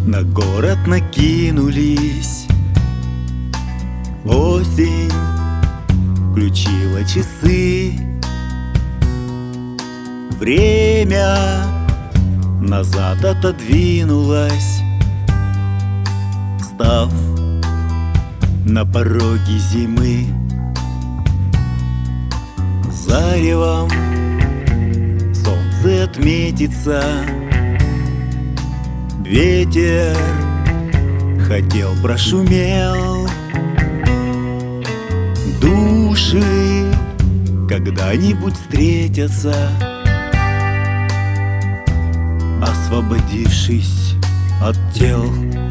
На город накинулись. Осень включила часы. Время назад отодвинулось, став на пороге зимы. Заревом солнце отметится. Ветер хотел, прошумел. Души когда-нибудь встретятся, освободившись от тел.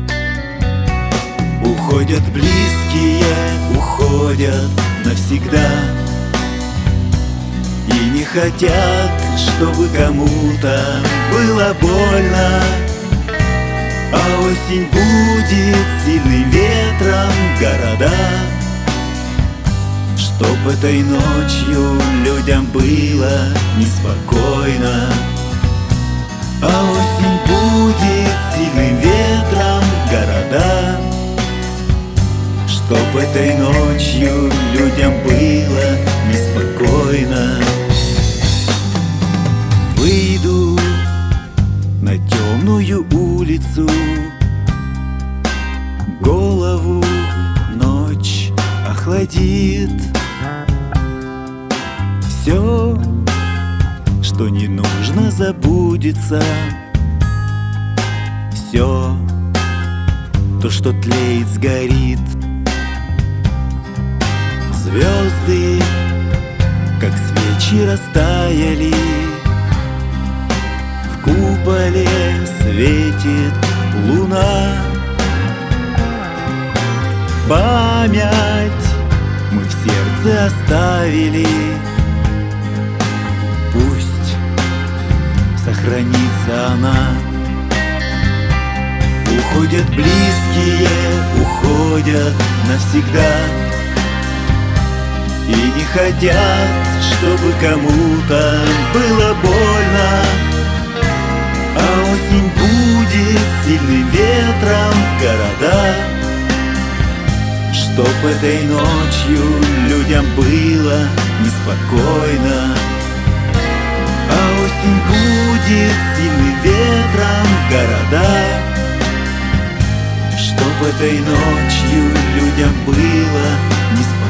Уходят близкие, уходят навсегда, и не хотят, чтобы кому-то было больно. А осень будет сильным ветром города, чтоб этой ночью людям было неспокойно. А осень будет сильным ветром города, чтоб этой ночью людям было неспокойно. Выйду на темную улицу, голову ночь охладит. Все, что не нужно, забудется. Все, то, что тлеет, сгорит. Звезды, как свечи, растаяли. В куполе светит луна. Память мы в сердце оставили. Пусть сохранится она. Уходят близкие, уходят навсегда, и не хотят, чтобы кому-то было больно. А осень будет сильным ветром города, чтоб этой ночью людям было неспокойно. А осень будет сильным ветром города, чтоб этой ночью людям было неспокойно.